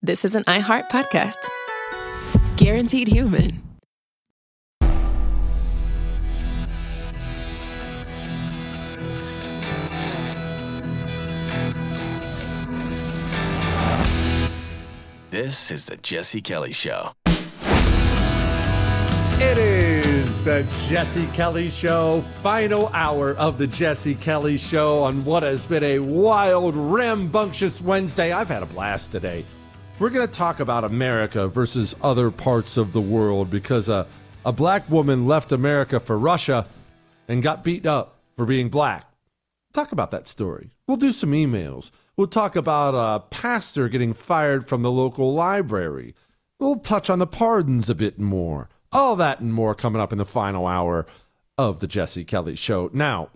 this is an iHeart podcast. Guaranteed Human. This is the Jesse Kelly Show. It is the Jesse Kelly Show, final hour of the Jesse Kelly Show on what has been a wild, rambunctious Wednesday. I've had a blast today. We're going to talk about America versus other parts of the world because a black woman left America for Russia and got beat up for being black. Talk about that story. We'll do some emails. We'll talk about a pastor getting fired from the local library. We'll touch on the pardons a bit more. All that and more coming up in the final hour of the Jesse Kelly Show. Now,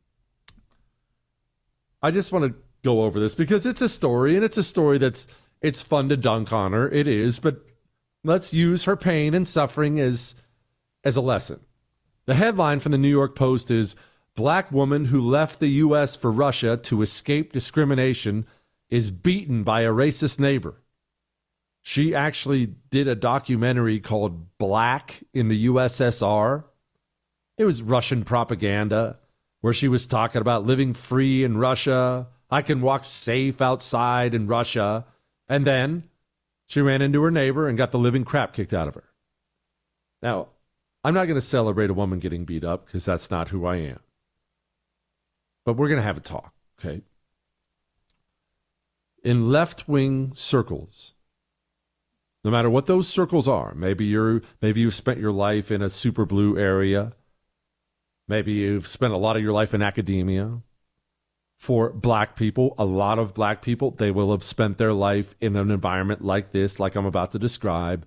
I just want to go over this because it's a story, and it's a story it's fun to dunk on her. It is, but let's use her pain and suffering as a lesson. The headline from the New York Post is, Black woman who left the U.S. for Russia to escape discrimination is beaten by a racist neighbor. She actually did a documentary called Black in the USSR. It was Russian propaganda where she was talking about living free in Russia. I can walk safe outside in Russia. And then she ran into her neighbor and got the living crap kicked out of her. Now, I'm not going to celebrate a woman getting beat up because that's not who I am. But we're going to have a talk, okay? In left-wing circles, no matter what those circles are, maybe you've spent your life in a super blue area, maybe you've spent a lot of your life in academia. For black people, a lot of black people, they will have spent their life in an environment like this, like I'm about to describe.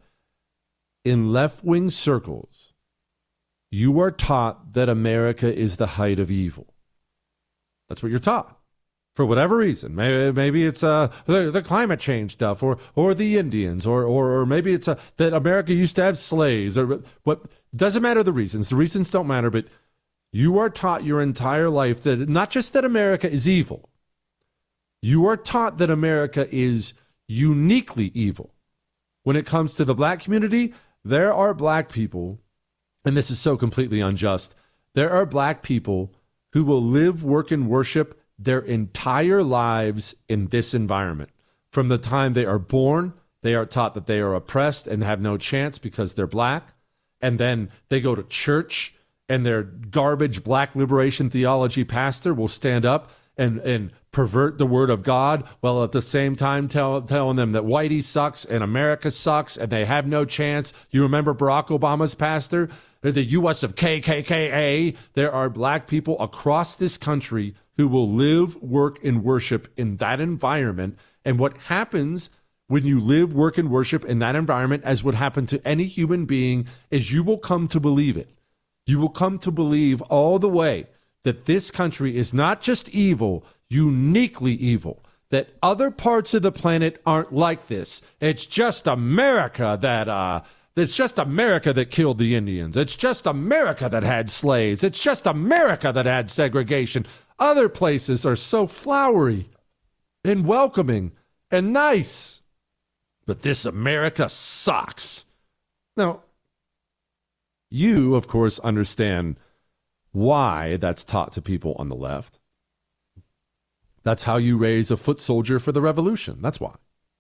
In left-wing circles, you are taught that America is the height of evil. That's what you're taught. For whatever reason, maybe it's the climate change stuff, or the Indians, or maybe it's that America used to have slaves, or what. Doesn't matter the reasons. The reasons don't matter, but you are taught your entire life that not just that America is evil. You are taught that America is uniquely evil. When it comes to the black community, there are black people, and this is so completely unjust. There are black people who will live, work, and worship their entire lives in this environment. From the time they are born, they are taught that they are oppressed and have no chance because they're black. And then they go to church, and their garbage black liberation theology pastor will stand up and pervert the word of God, while at the same time telling them that whitey sucks and America sucks and they have no chance. You remember Barack Obama's pastor? The U.S. of KKKA. There are black people across this country who will live, work, and worship in that environment. And what happens when you live, work, and worship in that environment, as would happen to any human being, is you will come to believe it. You will come to believe all the way that this country is not just evil, uniquely evil, that other parts of the planet aren't like this. It's just America that it's just America that killed the Indians. It's just America that had slaves. It's just America that had segregation. Other places are so flowery and welcoming and nice. But this America sucks. Now, you, of course, understand why that's taught to people on the left. That's how you raise a foot soldier for the revolution. That's why.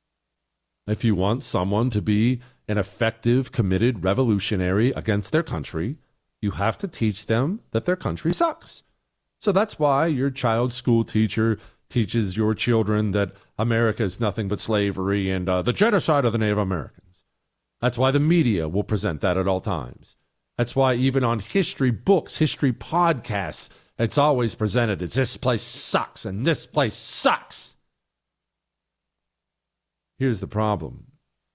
If you want someone to be an effective, committed revolutionary against their country, you have to teach them that their country sucks. So that's why your child's school teacher teaches your children that America is nothing but slavery and the genocide of the Native Americans. That's why the media will present that at all times. That's why even on history books, history podcasts, it's always presented as this place sucks and this place sucks. Here's the problem.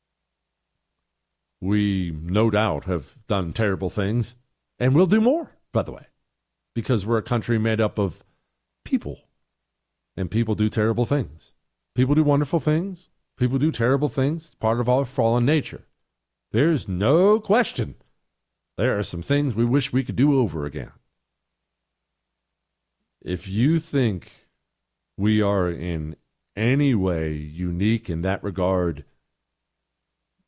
We, no doubt, have done terrible things, and we'll do more, by the way, because we're a country made up of people, and people do terrible things. People do wonderful things. People do terrible things. It's part of our fallen nature. There's no question. There are some things we wish we could do over again. If you think we are in any way unique in that regard,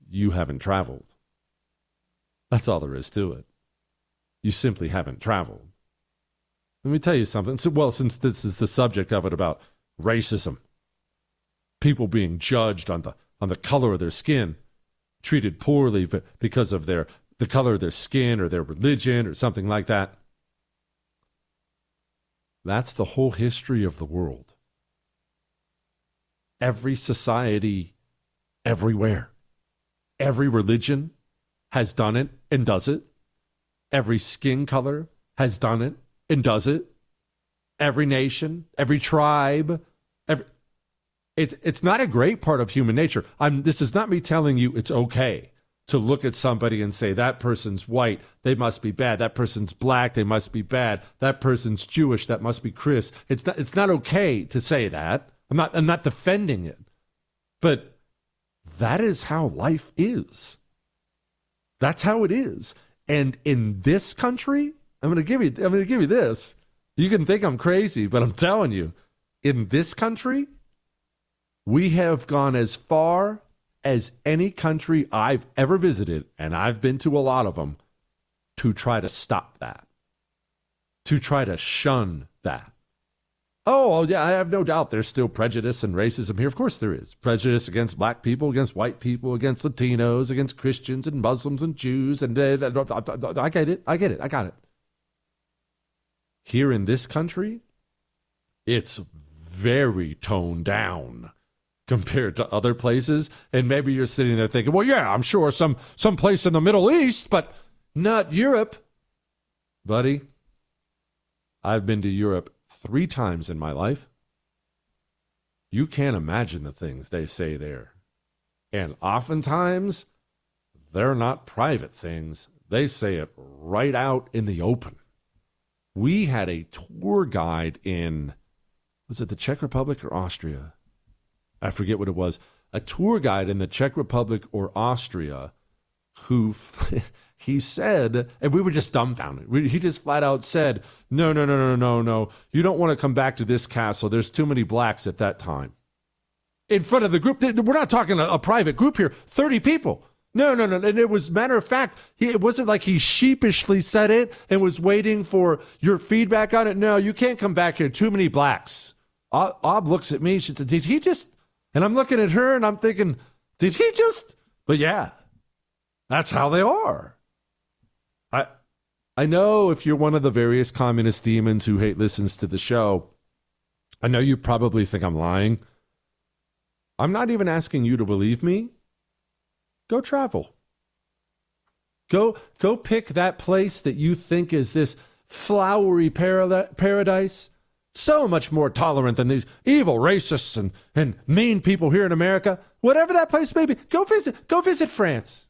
you haven't traveled. That's all there is to it. You simply haven't traveled. Let me tell you something. Well, since this is the subject of it about racism, people being judged on the color of their skin, treated poorly because of the color of their skin or their religion or something like that. That's the whole history of the world. Every society, everywhere, every religion has done it and does it. Every skin color has done it and does it. Every nation, every tribe, it's not a great part of human nature. This is not me telling you it's okay to look at somebody and say, that person's white, they must be bad. That person's black, they must be bad. That person's Jewish, that must be Chris. It's not okay to say that. I'm not defending it. But that is how life is. That's how it is. And in this country, I'm going to give you this. You can think I'm crazy, but I'm telling you, in this country, we have gone as far as any country I've ever visited, and I've been to a lot of them, to try to stop that, to try to shun that. Oh, yeah, I have no doubt there's still prejudice and racism here. Of course there is. Prejudice against black people, against white people, against Latinos, against Christians and Muslims and Jews. And I get it. I got it. Here in this country, it's very toned down compared to other places. And maybe you're sitting there thinking, well, yeah, I'm sure some place in the Middle East, but not Europe. Buddy, I've been to Europe 3 times in my life. You can't imagine the things they say there. And oftentimes, they're not private things. They say it right out in the open. We had a tour guide in, was it the Czech Republic or Austria? I forget what it was. A tour guide in the Czech Republic or Austria who he said, and we were just dumbfounded. He just flat out said, no. You don't want to come back to this castle. There's too many blacks at that time. In front of the group. We're not talking a private group here. 30 people. No. And it was, matter of fact, it wasn't like he sheepishly said it and was waiting for your feedback on it. No, you can't come back here. Too many blacks. Ob looks at me. She said, did he just? And I'm looking at her and I'm thinking, did he just? But yeah, that's how they are. I know if you're one of the various communist demons who listens to the show, I know you probably think I'm lying. I'm not even asking you to believe me. Go travel. Go pick that place that you think is this flowery paradise, so much more tolerant than these evil racists and mean people here in America. Whatever that place may be, go visit France.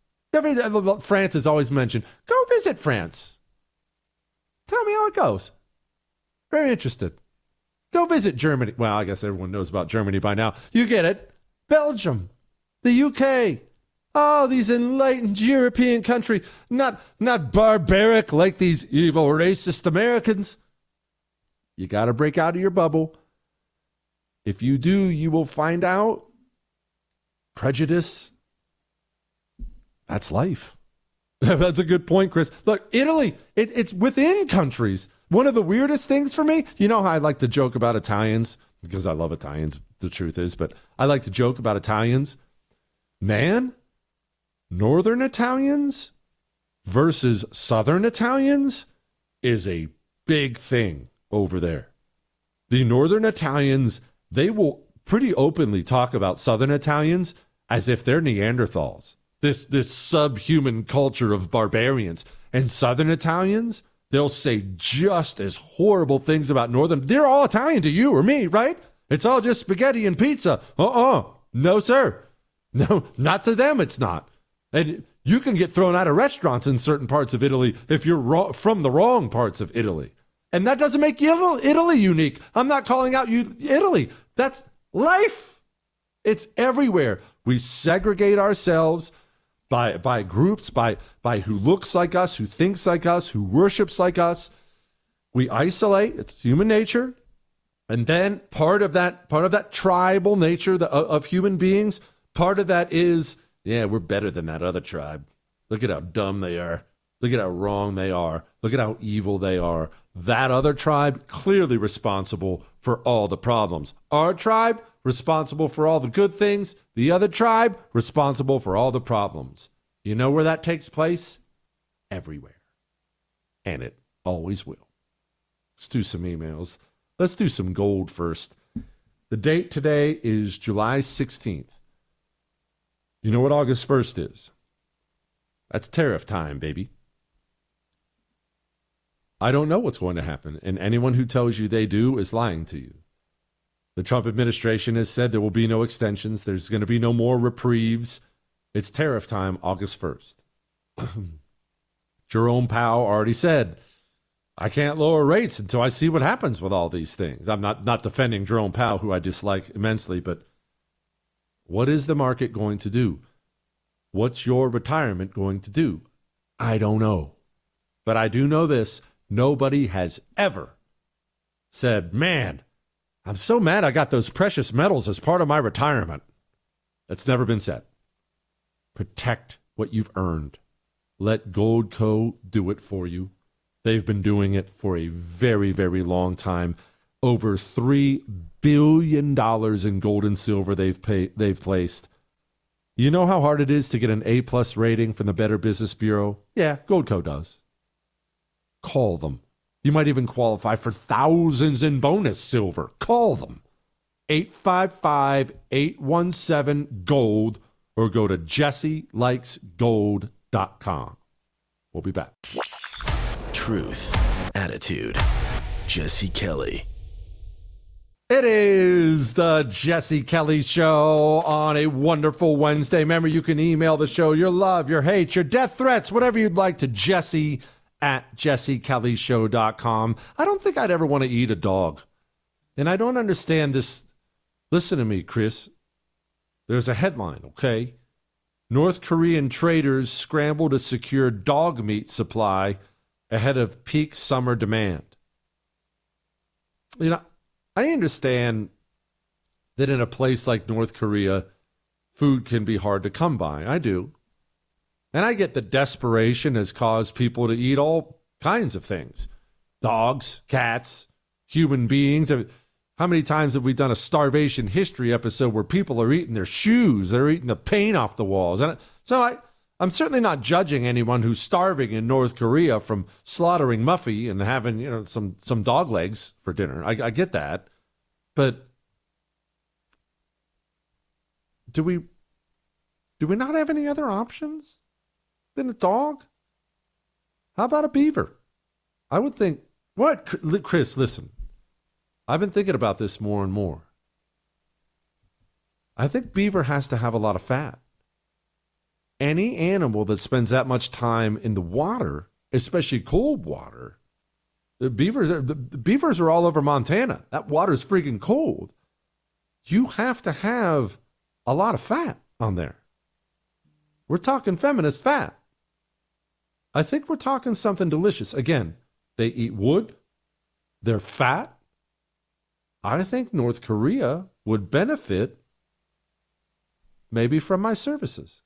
France is always mentioned. Go visit France. Tell me how it goes. Very interested. Go visit Germany. Well, I guess everyone knows about Germany by now. You get it. Belgium, the UK. Oh, these enlightened European country. Not barbaric like these evil racist Americans. You got to break out of your bubble. If you do, you will find out prejudice. That's life. That's a good point, Chris. Look, Italy, it's within countries. One of the weirdest things for me, you know how I like to joke about Italians? Because I love Italians, the truth is, but I like to joke about Italians. Man, Northern Italians versus Southern Italians is a big thing over there. The Northern Italians, they will pretty openly talk about Southern Italians as if they're Neanderthals. This subhuman culture of barbarians. And Southern Italians, they'll say just as horrible things about Northern. They're all Italian to you or me, right? It's all just spaghetti and pizza. No, sir. No, not to them, it's not. And you can get thrown out of restaurants in certain parts of Italy if you're from the wrong parts of Italy. And that doesn't make Italy unique. I'm not calling out Italy. That's life. It's everywhere. We segregate ourselves by groups, by who looks like us, who thinks like us, who worships like us. We isolate. It's human nature. And then part of that tribal nature of human beings, part of that is Yeah, we're better than that other tribe. Look at how dumb they are. Look at how wrong they are. Look at how evil they are. That other tribe, clearly responsible for all the problems. Our tribe, responsible for all the good things. The other tribe, responsible for all the problems. You know where that takes place? Everywhere. And it always will. Let's do some emails. Let's do some gold first. The date today is July 16th. You know what August 1st is? That's tariff time, baby. I don't know what's going to happen, and anyone who tells you they do is lying to you. The Trump administration has said there will be no extensions. There's going to be no more reprieves. It's tariff time, August 1st. Jerome Powell already said, I can't lower rates until I see what happens with all these things. I'm not defending Jerome Powell, who I dislike immensely, but what is the market going to do? What's your retirement going to do? I don't know. But I do know this. Nobody has ever said, man, I'm so mad I got those precious metals as part of my retirement. That's never been said. Protect what you've earned. Let Goldco do it for you. They've been doing it for a very, very long time. Over $3 billion in gold and silver they've placed. You know how hard it is to get an A+ rating from the Better Business Bureau? Yeah, Goldco does. Call them. You might even qualify for thousands in bonus silver. Call them. 855-817-GOLD or go to jesselikesgold.com. We'll be back. Truth, attitude, Jesse Kelly. It is the Jesse Kelly Show on a wonderful Wednesday. Remember, you can email the show your love, your hate, your death threats, whatever you'd like to jesse@jessekellyshow.com. I don't think I'd ever want to eat a dog. And I don't understand this. Listen to me, Chris. There's a headline, okay? North Korean traders scramble to secure dog meat supply ahead of peak summer demand. You know, I understand that in a place like North Korea, food can be hard to come by. I do. And I get that desperation has caused people to eat all kinds of things. Dogs, cats, human beings. How many times have we done a starvation history episode where people are eating their shoes? They're eating the paint off the walls. And so I'm certainly not judging anyone who's starving in North Korea from slaughtering Muffy and having, some dog legs for dinner. I get that. But do we not have any other options than a dog? How about a beaver? I would think, what? Chris, listen. I've been thinking about this more and more. I think beaver has to have a lot of fat. Any animal that spends that much time in the water, especially cold water, the beavers are all over Montana. That water's freaking cold. You have to have a lot of fat on there. We're talking feminist fat. I think we're talking something delicious. Again, they eat wood. They're fat. I think North Korea would benefit maybe from my services.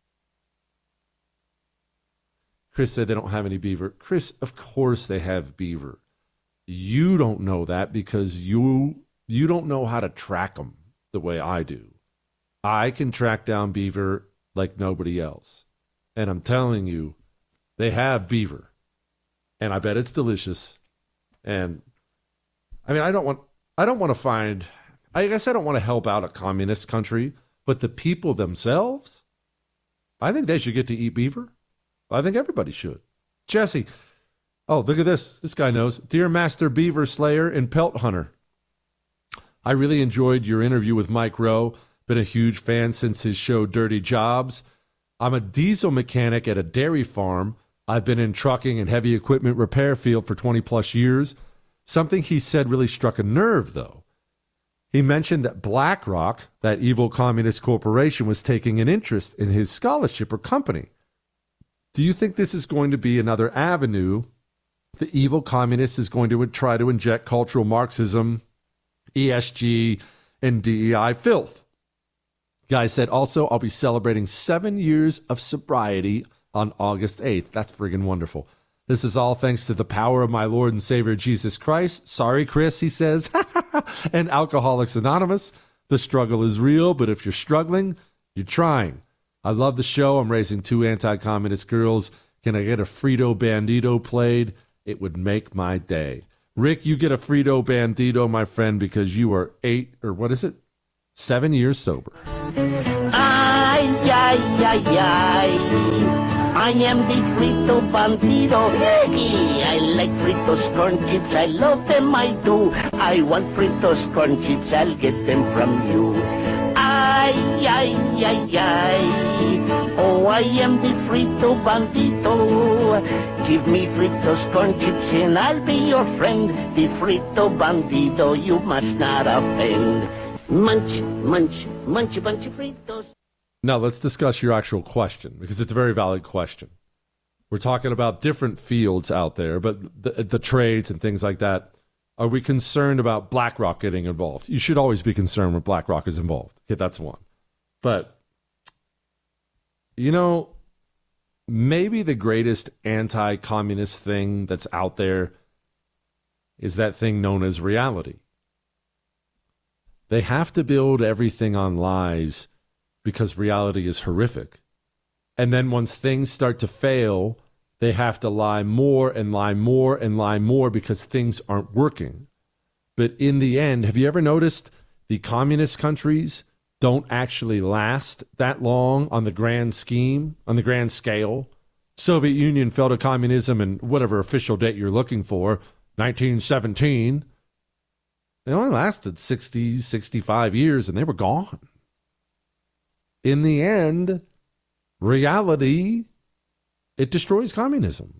Chris said they don't have any beaver. Chris, of course they have beaver. You don't know that because you don't know how to track them the way I do. I can track down beaver like nobody else. And I'm telling you, they have beaver. And I bet it's delicious. And I mean, I don't want to find, I guess I don't want to help out a communist country, but the people themselves, I think they should get to eat beaver. I think everybody should. Jesse, oh, look at this. This guy knows. Dear Master Beaver Slayer and Pelt Hunter, I really enjoyed your interview with Mike Rowe. Been a huge fan since his show Dirty Jobs. I'm a diesel mechanic at a dairy farm. I've been in trucking and heavy equipment repair field for 20 plus years. Something he said really struck a nerve, though. He mentioned that BlackRock, that evil communist corporation, was taking an interest in his scholarship or company. Do you think this is going to be another avenue the evil communist is going to try to inject cultural Marxism, ESG, and DEI filth? Guy said, also, I'll be celebrating 7 years of sobriety on August 8th. That's friggin' wonderful. This is all thanks to the power of my Lord and Savior, Jesus Christ. Sorry, Chris, he says. And Alcoholics Anonymous. The struggle is real, but if you're struggling, you're trying. I love the show. I'm raising 2 anti-communist girls. Can I get a Frito Bandito played? It would make my day. Rick, you get a Frito Bandito, my friend, because you are 7 years sober. Ay, ay, ay, ay. I am the Frito Bandito. I like Fritos corn chips. I love them, I do. I want Fritos corn chips. I'll get them from you. Ay, ay, ay, ay. Oh, I am the Frito Bandito. Give me Fritos corn chips and I'll be your friend. The Frito Bandito, you must not offend. Munch, munch, munch a bunch of Fritos. Now, let's discuss your actual question, because it's a very valid question. We're talking about different fields out there, but the trades and things like that. Are we concerned about BlackRock getting involved? You should always be concerned when BlackRock is involved. Okay, that's one. But, maybe the greatest anti-communist thing that's out there is that thing known as reality. They have to build everything on lies because reality is horrific. And then once things start to fail, they have to lie more and lie more and lie more because things aren't working. But in the end, have you ever noticed the communist countries don't actually last that long on the grand scheme, on the grand scale? Soviet Union fell to communism in whatever official date you're looking for, 1917. They only lasted 60, 65 years and they were gone. In the end, reality, it destroys communism.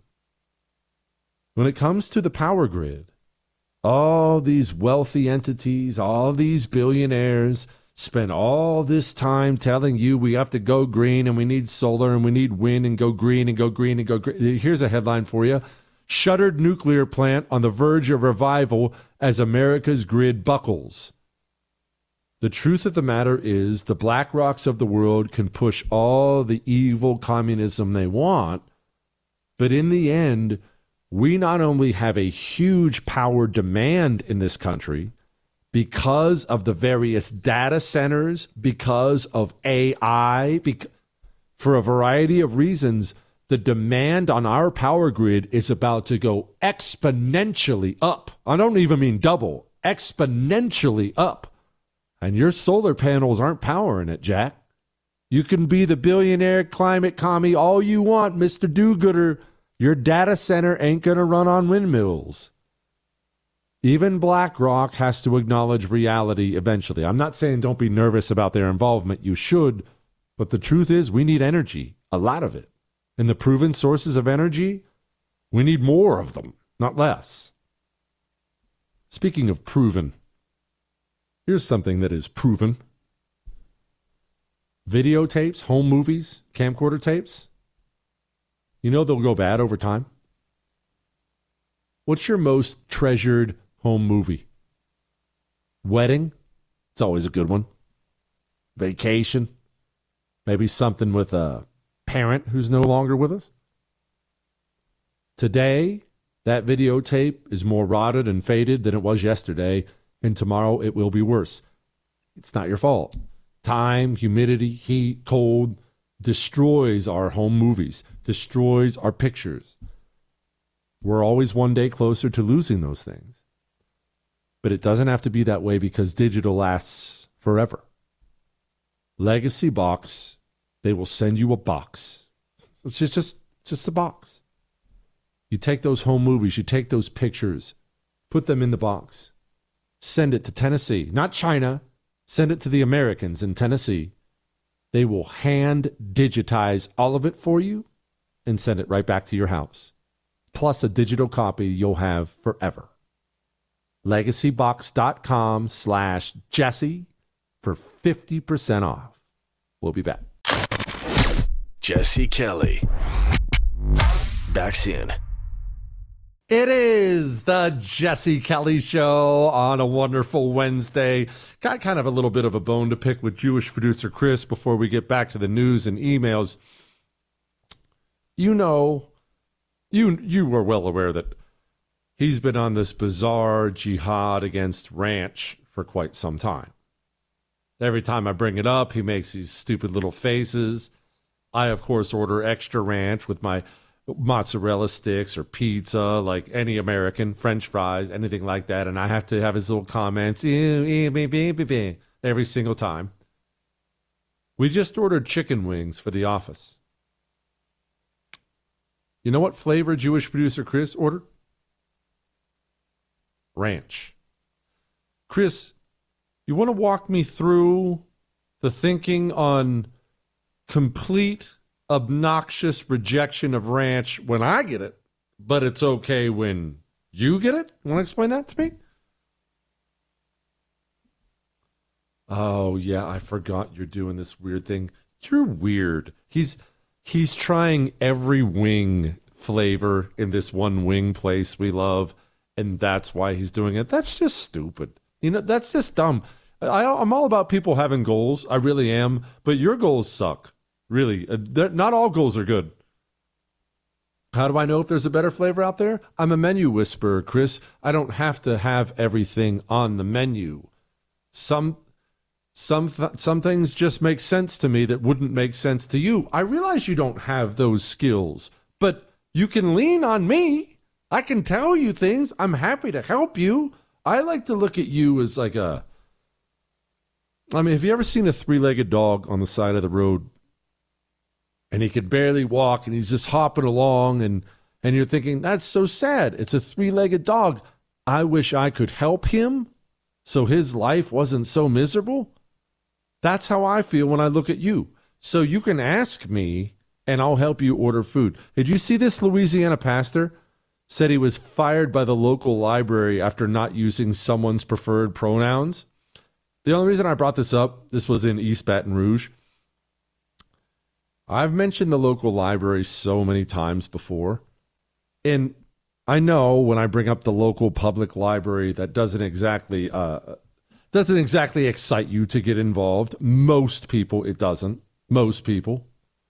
When it comes to the power grid, all these wealthy entities, all these billionaires spend all this time telling you we have to go green and we need solar and we need wind and go green and go green and go green. Here's a headline for you. Shuttered nuclear plant on the verge of revival as America's grid buckles. The truth of the matter is the BlackRocks of the world can push all the evil communism they want, but in the end, we not only have a huge power demand in this country because of the various data centers, because of AI, for a variety of reasons, the demand on our power grid is about to go exponentially up. I don't even mean double, exponentially up. And your solar panels aren't powering it, Jack. You can be the billionaire climate commie all you want, Mr. Do-Gooder. Your data center ain't going to run on windmills. Even BlackRock has to acknowledge reality eventually. I'm not saying don't be nervous about their involvement. You should. But the truth is we need energy, a lot of it. And the proven sources of energy, we need more of them, not less. Speaking of proven, here's something that is proven. Videotapes, home movies, camcorder tapes, they'll go bad over time. What's your most treasured home movie? Wedding? It's always a good one. Vacation? Maybe something with a parent who's no longer with us? Today, that videotape is more rotted and faded than it was yesterday, and tomorrow it will be worse. It's not your fault. Time, humidity, heat, cold destroys our home movies, destroys our pictures. We're always one day closer to losing those things. But it doesn't have to be that way because digital lasts forever. Legacy Box, they will send you a box. It's just a box. You take those home movies, you take those pictures, put them in the box. Send it to Tennessee, not China. Send it to the Americans in Tennessee. They will hand digitize all of it for you and send it right back to your house. Plus a digital copy you'll have forever. LegacyBox.com/Jesse for 50% off. We'll be back. Jesse Kelly. Back soon. It is the Jesse Kelly Show on a wonderful Wednesday. Got kind of a little bit of a bone to pick with Jewish producer Chris before we get back to the news and emails. You know, you were well aware that he's been on this bizarre jihad against ranch for quite some time. Every time I bring it up, he makes these stupid little faces. I, of course, order extra ranch with my mozzarella sticks or pizza, like any American, French fries, anything like that. And I have to have his little comments every single time. We just ordered chicken wings for the office. You know what flavor Jewish producer Chris ordered? Ranch. Chris, you want to walk me through the thinking on complete obnoxious rejection of ranch when I get it, but it's okay when you get it? You want to explain that to me? Oh, yeah, I forgot you're doing this weird thing. You're weird. He's trying every wing flavor in this one wing place we love, and that's why he's doing it. That's just stupid. You know, that's just dumb. I'm all about people having goals. I really am. But your goals suck. Really. Not all goals are good. How do I know if there's a better flavor out there? I'm a menu whisperer, Chris. I don't have to have everything on the menu. Some things just make sense to me that wouldn't make sense to you. I realize you don't have those skills, but you can lean on me. I can tell you things. I'm happy to help you. I like to look at you as like have you ever seen a three-legged dog on the side of the road? And he can barely walk, and he's just hopping along, and you're thinking, that's so sad. It's a three-legged dog. I wish I could help him so his life wasn't so miserable. That's how I feel when I look at you. So you can ask me, and I'll help you order food. Did you see this Louisiana pastor? Said he was fired by the local library after not using someone's preferred pronouns. The only reason I brought this up, this was in East Baton Rouge. I've mentioned the local library so many times before. And I know when I bring up the local public library, that doesn't exactly excite you to get involved. Most people, it doesn't. Most people.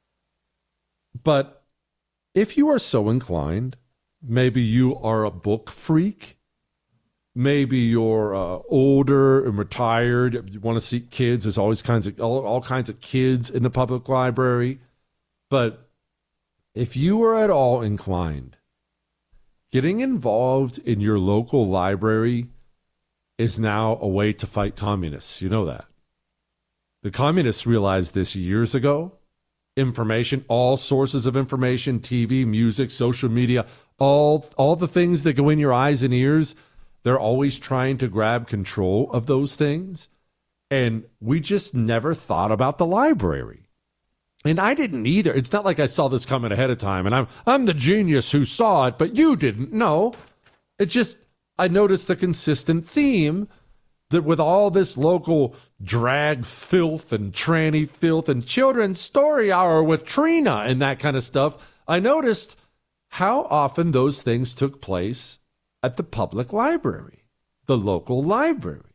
But if you are so inclined, maybe you are a book freak. Maybe you're older and retired. You want to see kids. There's always all kinds of kids in the public library. But if you are at all inclined, getting involved in your local library is now a way to fight communists. You know that. The communists realized this years ago. Information, all sources of information, TV, music, social media, all the things that go in your eyes and ears, they're always trying to grab control of those things. And we just never thought about the library. And I didn't either. It's not like I saw this coming ahead of time and I'm the genius who saw it, but you didn't. No, it just, I noticed a consistent theme that with all this local drag filth and tranny filth and children's story hour with Trina and that kind of stuff, I noticed how often those things took place at the public library, the local library.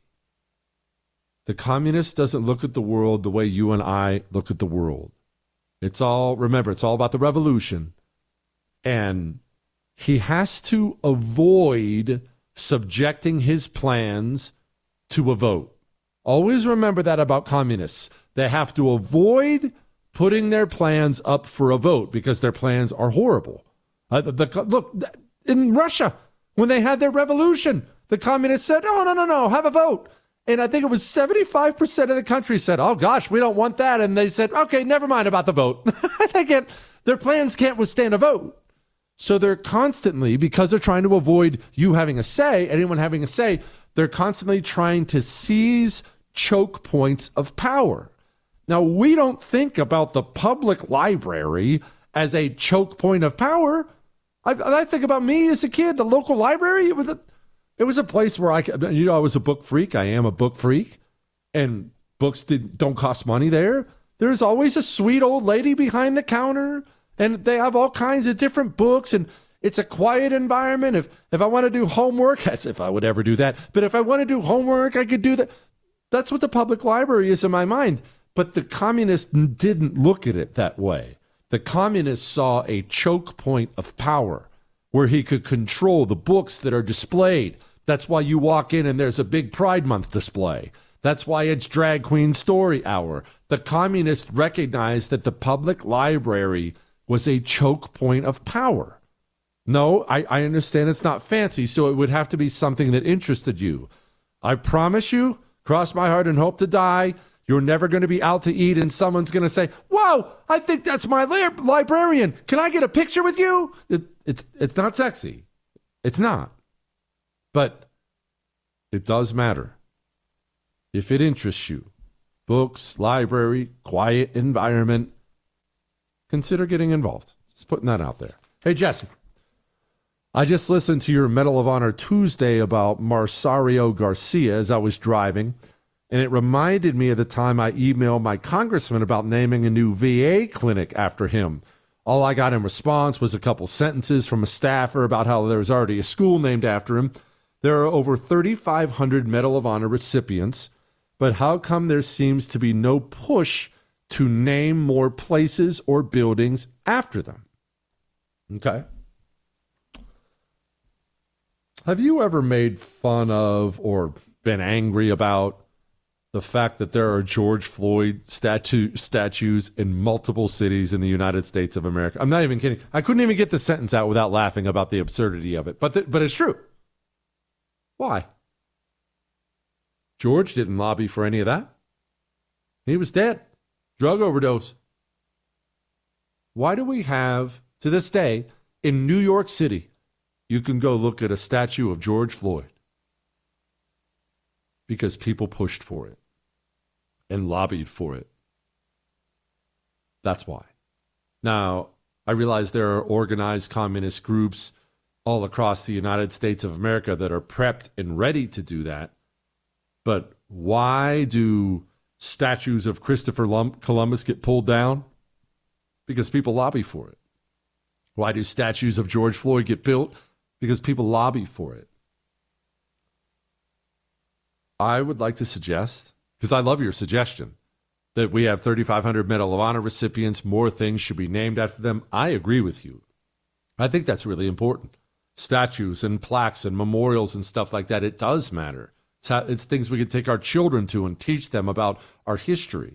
The communist doesn't look at the world the way you and I look at the world. Remember, it's all about the revolution. And he has to avoid subjecting his plans to a vote. Always remember that about communists. They have to avoid putting their plans up for a vote because their plans are horrible. Look, in Russia, when they had their revolution, the communists said, no, have a vote. And I think it was 75% of the country said, oh, gosh, we don't want that. And they said, okay, never mind about the vote. Their plans can't withstand a vote. So they're constantly, because they're trying to avoid you having a say, anyone having a say, they're constantly trying to seize choke points of power. Now, we don't think about the public library as a choke point of power. I think about me as a kid, the local library, it was a place where I was a book freak. I am a book freak. And books don't cost money there. There's always a sweet old lady behind the counter. And they have all kinds of different books. And It's a quiet environment. If I want to do homework, as if I would ever do that, but if I want to do homework, I could do that. That's what the public library is in my mind. But the communists didn't look at it that way. The communists saw a choke point of power where he could control the books that are displayed. That's why you walk in and there's a big Pride Month display. That's why it's Drag Queen Story Hour. The communists recognized that the public library was a choke point of power. No, I understand it's not fancy, so it would have to be something that interested you. I promise you, cross my heart and hope to die, you're never going to be out to eat and someone's going to say, "Whoa, I think that's my librarian. Can I get a picture with you?" It's not sexy. It's not. But it does matter. If it interests you, books, library, quiet environment, consider getting involved. Just putting that out there. Hey, Jesse, I just listened to your Medal of Honor Tuesday about Marsario Garcia as I was driving, and it reminded me of the time I emailed my congressman about naming a new VA clinic after him. All I got in response was a couple sentences from a staffer about how there was already a school named after him. There are over 3,500 Medal of Honor recipients, but how come there seems to be no push to name more places or buildings after them? Okay. Have you ever made fun of or been angry about the fact that there are George Floyd statues in multiple cities in the United States of America? I'm not even kidding. I couldn't even get the sentence out without laughing about the absurdity of it. But it's true. Why? George didn't lobby for any of that. He was dead. Drug overdose. Why do we have, to this day, in New York City, you can go look at a statue of George Floyd? Because people pushed for it and lobbied for it. That's why. Now, I realize there are organized communist groups all across the United States of America that are prepped and ready to do that. But why do statues of Christopher Columbus get pulled down? Because people lobby for it. Why do statues of George Floyd get built? Because people lobby for it. I would like to suggest, because I love your suggestion, that we have 3,500 Medal of Honor recipients, more things should be named after them. I agree with you. I think that's really important. Statues and plaques and memorials and stuff like that, it does matter. It's things we can take our children to and teach them about our history.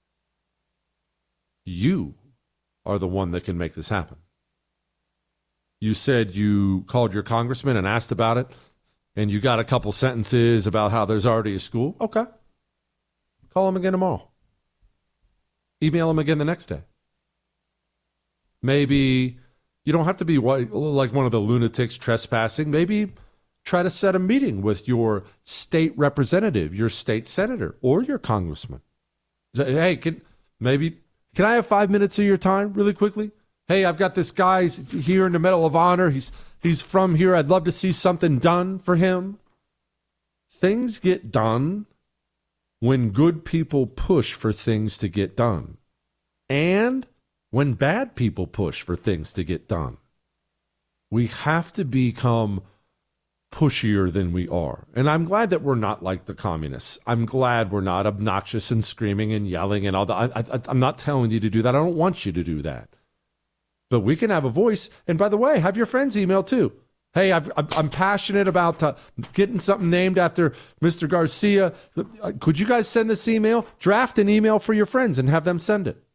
You are the one that can make this happen. You said you called your congressman and asked about it, and you got a couple sentences about how there's already a school. Okay. Call him again tomorrow. Email him again the next day. Maybe you don't have to be like one of the lunatics trespassing. Maybe try to set a meeting with your state representative, your state senator, or your congressman. Hey, can I have 5 minutes of your time really quickly? Hey, I've got this guy here in the Medal of Honor. He's from here. I'd love to see something done for him. Things get done when good people push for things to get done. And when bad people push for things to get done. We have to become pushier than we are. And I'm glad that we're not like the communists. I'm glad we're not obnoxious and screaming and yelling and all that. I'm not telling you to do that. I don't want you to do that. But we can have a voice. And by the way, have your friends email too. Hey, I'm passionate about getting something named after Mr. Garcia. Could you guys send this email? Draft an email for your friends and have them send it.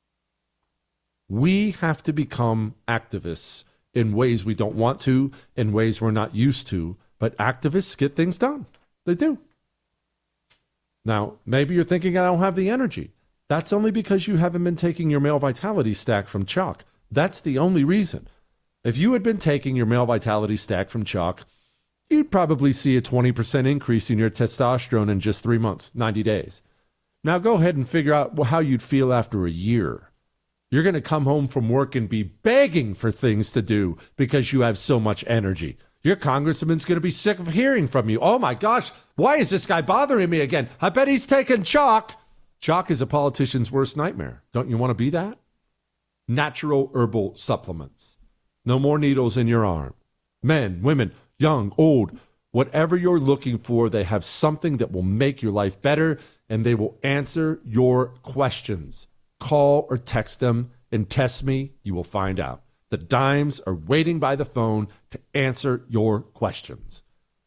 We have to become activists in ways we don't want to, in ways we're not used to. But activists get things done. They do. Now, maybe you're thinking I don't have the energy. That's only because you haven't been taking your male vitality stack from Chalk. That's the only reason. If you had been taking your male vitality stack from Chalk, you'd probably see a 20% increase in your testosterone in just 3 months, 90 days. Now go ahead and figure out how you'd feel after a year. You're going to come home from work and be begging for things to do because you have so much energy. Your congressman's going to be sick of hearing from you. Oh my gosh, why is this guy bothering me again? I bet he's taking Chalk. Chalk is a politician's worst nightmare. Don't you want to be that? Natural herbal supplements. No more needles in your arm. Men, women, young, old, whatever you're looking for, they have something that will make your life better, and they will answer your questions. Call or text them and test me. You will find out. The dimes are waiting by the phone to answer your questions.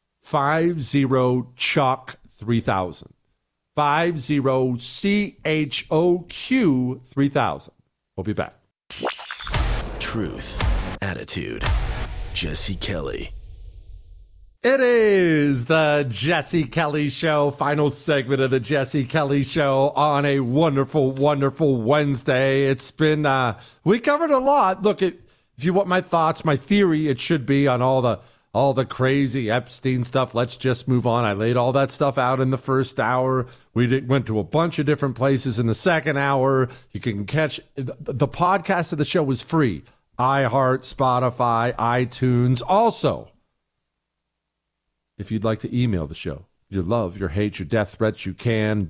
50-CHOQ-3000. 50-CHOQ-3000. We'll be back. Truth, attitude, Jesse Kelly. It is the Jesse Kelly Show, final segment of the Jesse Kelly Show on a wonderful, wonderful Wednesday. It's been, we covered a lot. Look, if you want my thoughts, my theory, it should be on all the crazy Epstein stuff. Let's just move on. I laid all that stuff out in the first hour. Went to a bunch of different places in the second hour. You can catch, the podcast of the show is free. iHeart, Spotify, iTunes. Also, if you'd like to email the show, your love, your hate, your death threats, you can.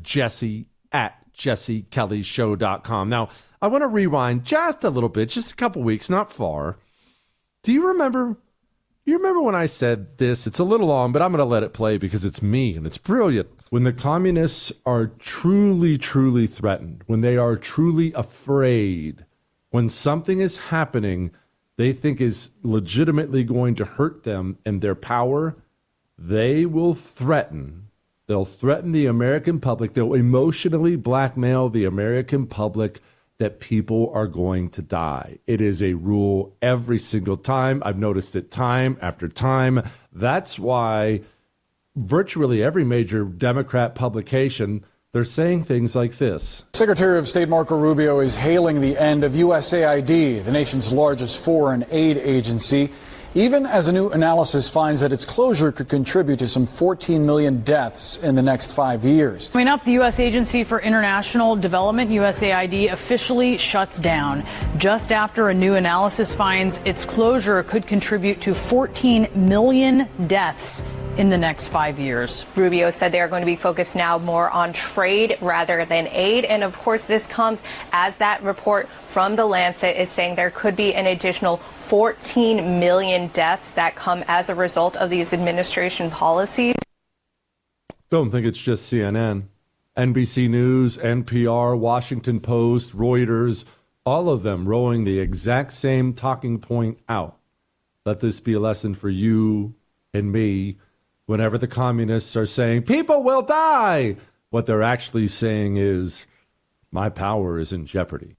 Jesse@jessekellyshow.com. Now, I want to rewind just a little bit, just a couple weeks, not far. Do you remember when I said this? It's a little long, but I'm going to let it play because it's me and it's brilliant. When the communists are truly, truly threatened, when they are truly afraid, when something is happening they think is legitimately going to hurt them and their power, they will threaten. They'll threaten the American public. They'll emotionally blackmail the American public that people are going to die. It is a rule every single time. I've noticed it time after time. That's why virtually every major Democrat publication, they're saying things like this. Secretary of State Marco Rubio is hailing the end of USAID, the nation's largest foreign aid agency, even as a new analysis finds that its closure could contribute to some 14 million deaths in the next 5 years. Coming up, the U.S. Agency for International Development, USAID, officially shuts down just after a new analysis finds its closure could contribute to 14 million deaths in the next 5 years. Rubio said they are going to be focused now more on trade rather than aid. And of course, this comes as that report from The Lancet is saying there could be an additional 14 million deaths that come as a result of these administration policies. Don't think it's just CNN. NBC News, NPR, Washington Post, Reuters, all of them rolling the exact same talking point out. Let this be a lesson for you and me. Whenever the communists are saying, people will die, what they're actually saying is, my power is in jeopardy.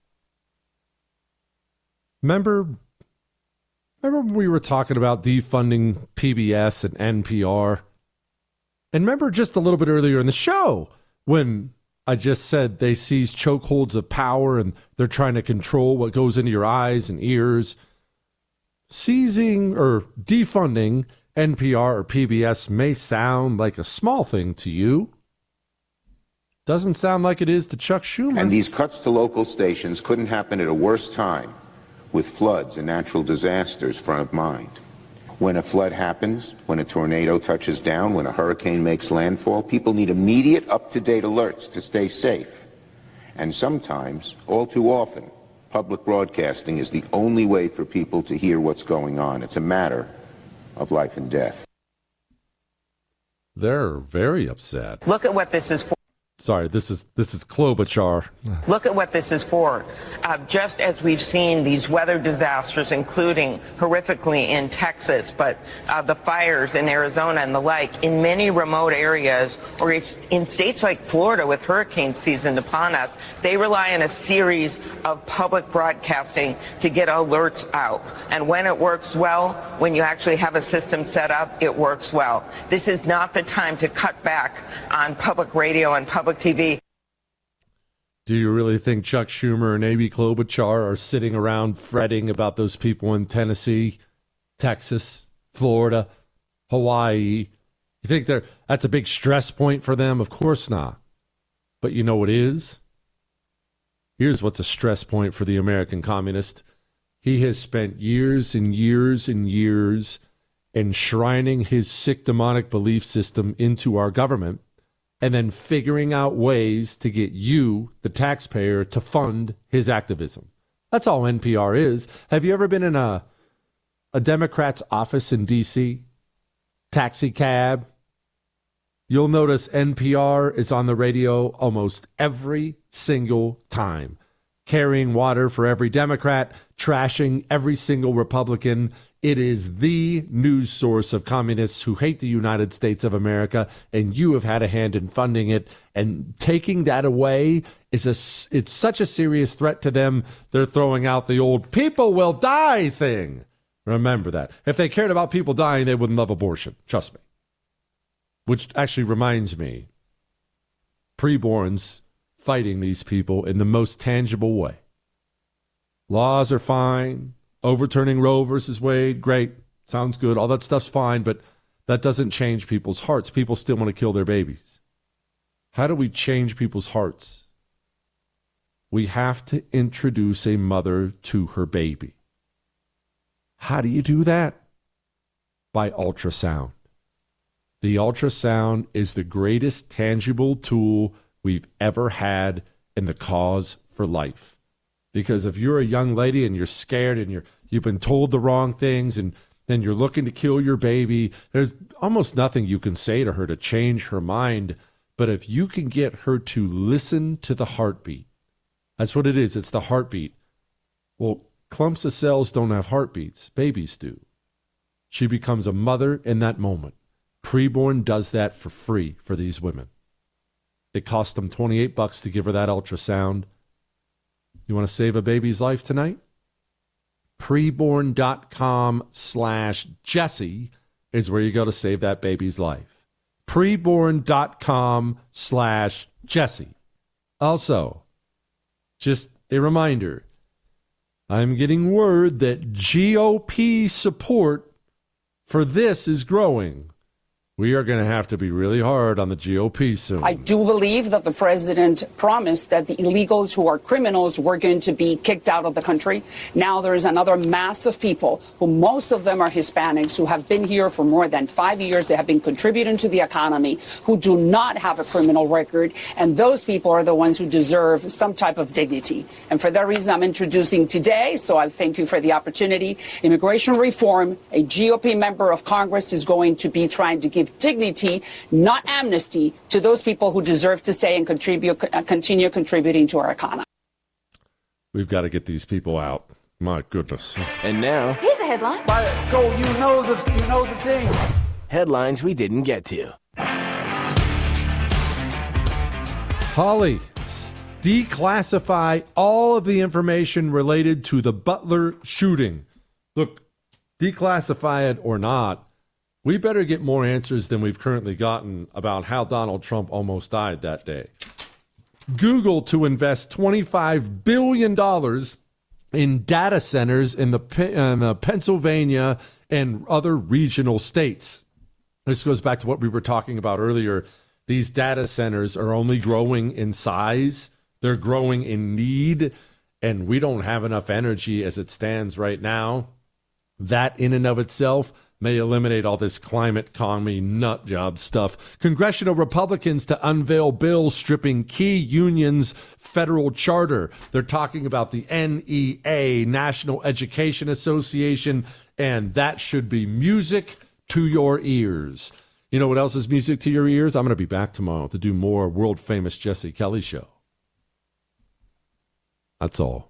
Remember when we were talking about defunding PBS and NPR? And remember just a little bit earlier in the show when I just said they seize chokeholds of power and they're trying to control what goes into your eyes and ears. Seizing or defunding NPR or PBS may sound like a small thing to you. Doesn't sound like it is to Chuck Schumer. And these cuts to local stations couldn't happen at a worse time, with floods and natural disasters front of mind. When a flood happens, when a tornado touches down, when a hurricane makes landfall, people need immediate, up-to-date alerts to stay safe. And sometimes, all too often, public broadcasting is the only way for people to hear what's going on. It's a matter of life and death. They're very upset. Look at what this is for. Sorry, this is Klobuchar. Look at what this is for. Just as we've seen these weather disasters, including horrifically in Texas, but the fires in Arizona and the like, in many remote areas, or if in states like Florida with hurricane season upon us, they rely on a series of public broadcasting to get alerts out. And when it works well, when you actually have a system set up, it works well. This is not the time to cut back on public radio and public TV. Do you really think Chuck Schumer and Amy Klobuchar are sitting around fretting about those people in Tennessee, Texas, Florida, Hawaii? You think that's a big stress point for them? Of course not. But you know what is? Here's what's a stress point for the American communist. He has spent years and years and years enshrining his sick demonic belief system into our government, and then figuring out ways to get you, the taxpayer, to fund his activism. That's all NPR is. Have you ever been in a a Democrat's office in D.C., taxi cab, you'll notice NPR is on the radio almost every single time, carrying water for every Democrat, trashing every single Republican. It is the news source of communists who hate the United States of America, and you have had a hand in funding it. And taking that away it's such a serious threat to them, they're throwing out the old "people will die" thing. Remember that. If they cared about people dying, they wouldn't love abortion. Trust me. Which actually reminds me, preborns fighting these people in the most tangible way. Laws are fine. Overturning Roe versus Wade, great. Sounds good. All that stuff's fine, but that doesn't change people's hearts. People still want to kill their babies. How do we change people's hearts? We have to introduce a mother to her baby. How do you do that? By ultrasound. The ultrasound is the greatest tangible tool we've ever had in the cause for life. Because if you're a young lady and you're scared and you've been told the wrong things and then you're looking to kill your baby, there's almost nothing you can say to her to change her mind. But if you can get her to listen to the heartbeat, that's what it is. It's the heartbeat. Well, clumps of cells don't have heartbeats. Babies do. She becomes a mother in that moment. Preborn does that for free for these women. It cost them $28 to give her that ultrasound. You want to save a baby's life tonight? Preborn.com/Jesse is where you go to save that baby's life. Preborn.com/Jesse. Also, just a reminder, I'm getting word that GOP support for this is growing. We are going to have to be really hard on the GOP soon. I do believe that the president promised that the illegals who are criminals were going to be kicked out of the country. Now there is another mass of people who most of them are Hispanics who have been here for more than 5 years. They have been contributing to the economy, who do not have a criminal record. And those people are the ones who deserve some type of dignity. And for that reason, I'm introducing today, so I thank you for the opportunity, immigration reform. A GOP member of Congress is going to be trying to give dignity, not amnesty, to those people who deserve to stay and continue contributing to our economy. We've got to get these people out. My goodness. And now, here's a headline. Go, you know the thing. Headlines we didn't get to. Holly, declassify all of the information related to the Butler shooting. Look, declassify it or not, we better get more answers than we've currently gotten about how Donald Trump almost died that day. Google to invest $25 billion in data centers in the Pennsylvania and other regional states. This goes back to what we were talking about earlier. These data centers are only growing in size. They're growing in need, and we don't have enough energy as it stands right now. That in and of itself may eliminate all this climate commie nut job stuff. Congressional Republicans to unveil bills stripping key unions' federal charter. They're talking about the NEA, National Education Association, and that should be music to your ears. You know what else is music to your ears? I'm going to be back tomorrow to do more world-famous Jesse Kelly show. That's all.